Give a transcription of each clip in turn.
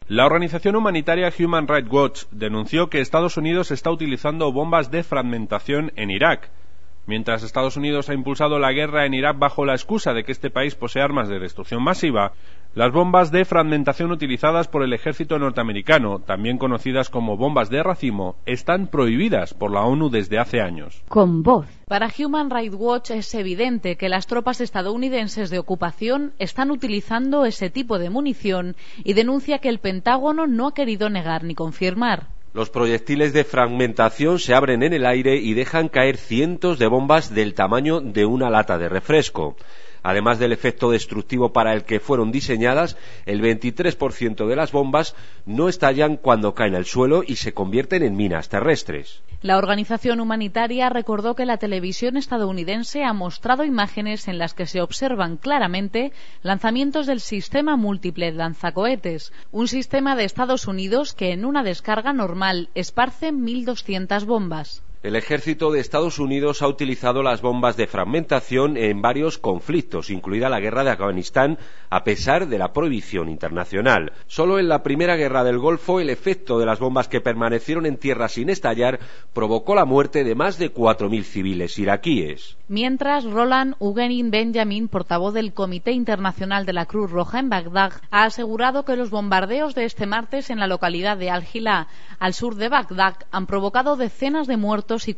La organización humanitaria Human Rights Watch denunció que Estados Unidos está utilizando bombas de fragmentación en Irak. Mientras Estados Unidos ha impulsado la guerra en Irak bajo la excusa de que este país posee armas de destrucción masiva, las bombas de fragmentación utilizadas por el ejército norteamericano, también conocidas como bombas de racimo, están prohibidas por la ONU desde hace años. Con voz. Para Human Rights Watch es evidente que las tropas estadounidenses de ocupación están utilizando ese tipo de munición y denuncia que el Pentágono no ha querido negar ni confirmar. Los proyectiles de fragmentación se abren en el aire y dejan caer cientos de bombas del tamaño de una lata de refresco. Además del efecto destructivo para el que fueron diseñadas, el 23% de las bombas no estallan cuando caen al suelo y se convierten en minas terrestres. La organización humanitaria recordó que la televisión estadounidense ha mostrado imágenes en las que se observan claramente lanzamientos del sistema múltiple lanzacohetes, un sistema de Estados Unidos que en una descarga normal esparce 1.200 bombas. El ejército de Estados Unidos ha utilizado las bombas de fragmentación en varios conflictos, incluida la guerra de Afganistán, a pesar de la prohibición internacional. Solo en la primera guerra del Golfo, el efecto de las bombas que permanecieron en tierra sin estallar provocó la muerte de más de 4.000 civiles iraquíes. Mientras, Roland Ugenin Benjamin, portavoz del Comité Internacional de la Cruz Roja en Bagdad, ha asegurado que los bombardeos de este martes en la localidad de Al-Hilal, al sur de Bagdad, han provocado decenas de muertos y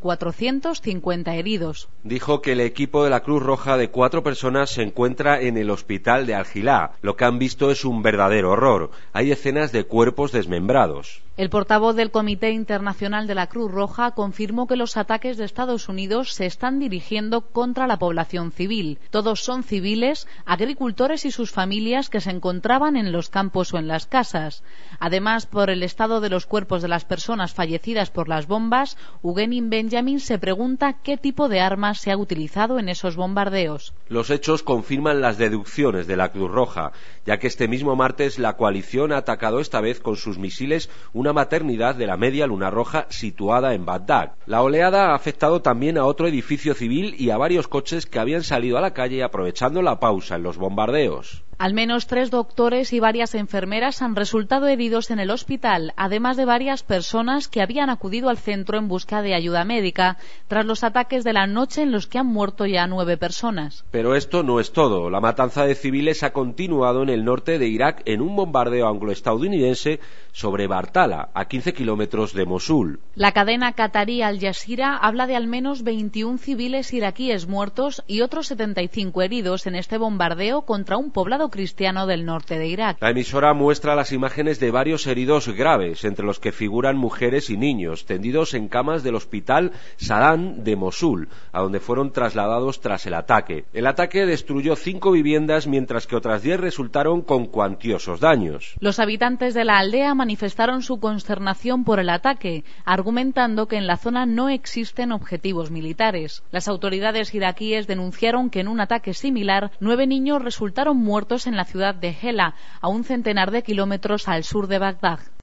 450 heridos. Dijo que el equipo de la Cruz Roja de 4 personas se encuentra en el hospital de Al-Hilal. Lo que han visto es un verdadero horror. Hay decenas de cuerpos desmembrados. El portavoz del Comité Internacional de la Cruz Roja confirmó que los ataques de Estados Unidos se están dirigiendo contra la población civil. Todos son civiles, agricultores y sus familias que se encontraban en los campos o en las casas. Además, por el estado de los cuerpos de las personas fallecidas por las bombas, Ugenin Benjamin se pregunta qué tipo de armas se ha utilizado en esos bombardeos. Los hechos confirman las deducciones de la Cruz Roja, ya que este mismo martes la coalición ha atacado esta vez con sus misiles una maternidad de la Media Luna Roja situada en Bagdad. La oleada ha afectado también a otro edificio civil y a varios coches que habían salido a la calle aprovechando la pausa en los bombardeos. Al menos 3 doctores y varias enfermeras han resultado heridos en el hospital, además de varias personas que habían acudido al centro en busca de ayuda médica tras los ataques de la noche en los que han muerto ya 9 personas. Pero esto no es todo. La matanza de civiles ha continuado en el norte de Irak en un bombardeo anglo-estadounidense sobre Bartala, a 15 kilómetros de Mosul. La cadena qatarí Al Jazeera habla de al menos 21 civiles iraquíes muertos y otros 75 heridos en este bombardeo contra un poblado cristiano del norte de Irak. La emisora muestra las imágenes de varios heridos graves, entre los que figuran mujeres y niños, tendidos en camas del hospital Sadan de Mosul, a donde fueron trasladados tras el ataque. El ataque destruyó 5 viviendas, mientras que otras 10 resultaron con cuantiosos daños. Los habitantes de la aldea manifestaron su consternación por el ataque, argumentando que en la zona no existen objetivos militares. Las autoridades iraquíes denunciaron que en un ataque similar 9 niños resultaron muertos en la ciudad de Hela, a un centenar de kilómetros al sur de Bagdad.